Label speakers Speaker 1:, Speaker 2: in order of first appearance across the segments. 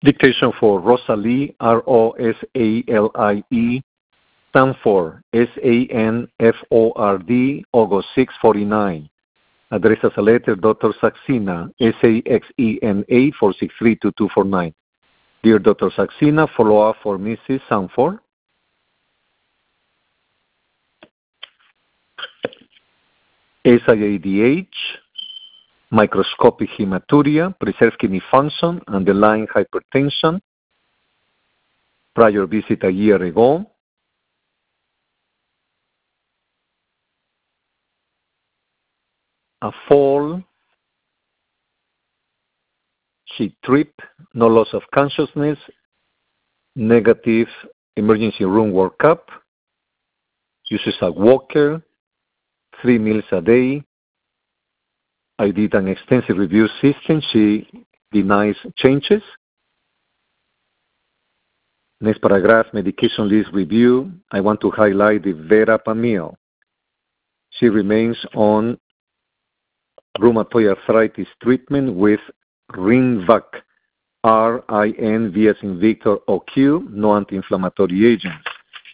Speaker 1: Dictation for Rosalie, Rosalie, Sanford, Sanford, August 649. Address as a letter, Dr. Saxena, Saxena, 4632249. Dear Dr. Saxena, follow-up for Mrs. Sanford. SIADH, microscopic hematuria, preserved kidney function, underlying hypertension, prior visit a year ago. A fall, she tripped, no loss of consciousness, negative emergency room workup, uses a walker, 3 meals a day. I did an extensive review system. She denies changes. Next paragraph, medication list review. I want to highlight the verapamil. She remains on rheumatoid arthritis treatment with Rinvac, R-I-N-V as in Victor, O-Q, no anti-inflammatory agents.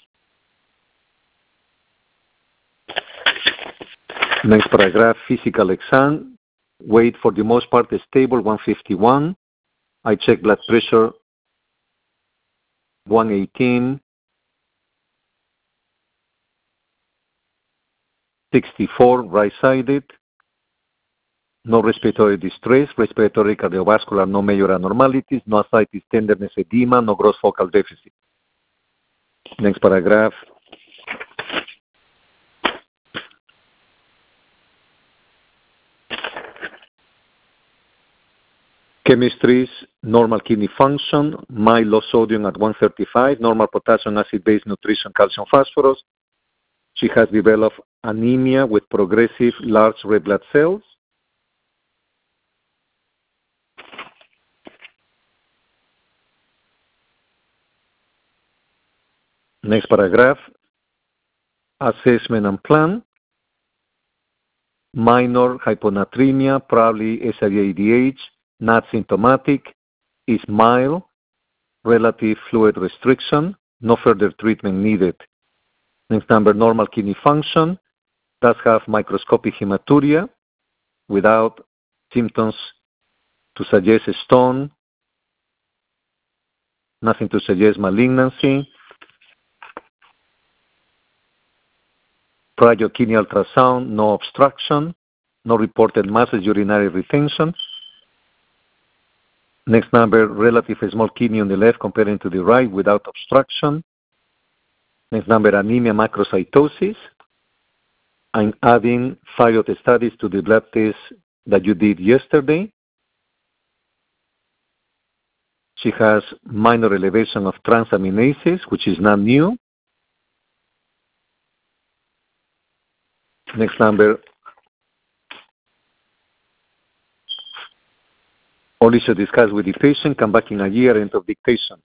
Speaker 1: Next paragraph, physical exam. Weight for the most part is stable, 151. I check blood pressure, 118. 64, right-sided. No respiratory distress, respiratory cardiovascular, no major abnormalities, no ascites, tenderness, edema, no gross focal deficit. Next paragraph. Chemistries, normal kidney function, mild low sodium at 135, normal potassium acid-based nutrition, calcium, phosphorus. She has developed anemia with progressive large red blood cells. Next paragraph, assessment and plan. Minor hyponatremia, probably SIADH, not symptomatic, is mild, relative fluid restriction, no further treatment needed. Next number, normal kidney function, does have microscopic hematuria without symptoms to suggest a stone, nothing to suggest malignancy. Prior kidney ultrasound, no obstruction, no reported masses, urinary retention. Next number, relative small kidney on the left comparing to the right without obstruction. Next number, anemia macrocytosis. I'm adding 5 of the studies to the blood test that you did yesterday. She has minor elevation of transaminases, which is not new. Next number, all issue discussed with the patient, come back in a year, end of dictation.